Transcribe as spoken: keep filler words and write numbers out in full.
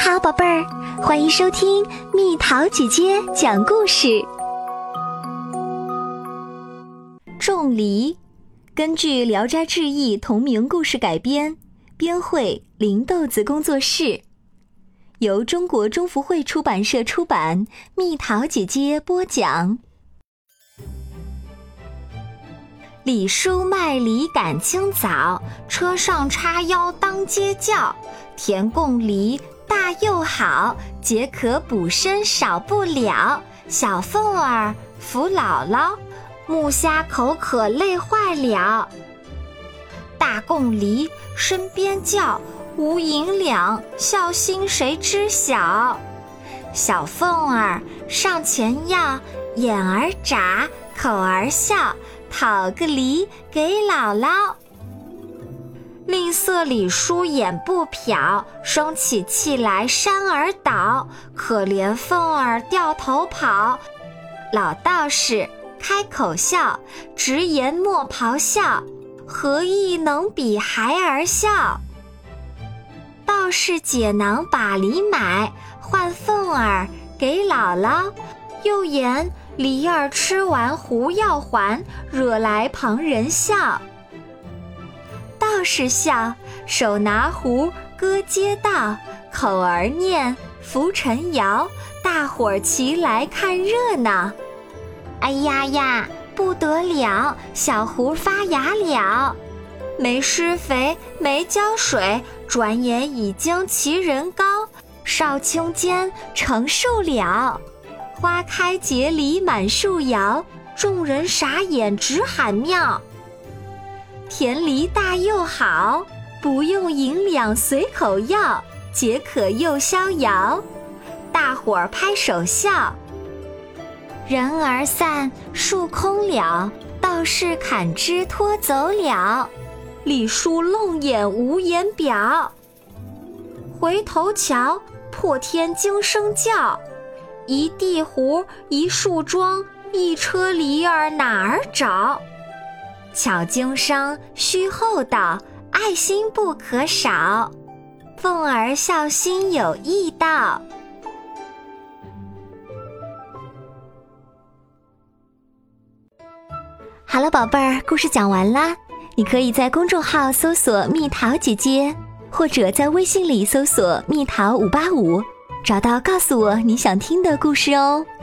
好宝贝儿，欢迎收听蜜桃姐姐讲故事。种梨根据《聊斋志异》同名故事改编，编绘林豆子工作室，由中国中福会出版社出版，蜜桃姐姐播讲。李叔卖梨赶清早，车上叉腰当街叫，甜贡梨大又好，解渴补身少不了。小凤儿扶姥姥，木虾口渴累坏了。大贡梨身边叫，无银两，孝心谁知晓？小凤儿上前要，眼儿眨，口儿笑，讨个梨给姥姥。吝啬李叔眼不瞟，生起气来山儿倒，可怜凤儿掉头跑。老道士开口笑，直言莫咆哮，何意能比孩儿笑？道士解囊把梨买，换凤儿给姥姥，又言梨儿吃完胡要还，惹来旁人笑。道士笑，手拿壶歌街道，口儿念浮尘谣，大伙儿齐来看热闹。哎呀呀，不得了，小壶发芽了，没施肥，没浇水，转眼已经齐人高，少顷间成树了。花开结梨满树摇，众人傻眼直喊妙。甜梨大又好，不用银两随口要，解渴又逍遥。大伙儿拍手笑。人儿散，树空了，道士砍枝拖走了。李叔愣眼无言表，回头瞧，破天惊声叫。一地壶，一树桩，一车梨儿哪儿找？巧经商，须厚道，爱心不可少。凤儿孝心有义道。好了，宝贝儿，故事讲完啦。你可以在公众号搜索蜜桃姐姐，或者在微信里搜索蜜桃五八五，找到告诉我你想听的故事哦。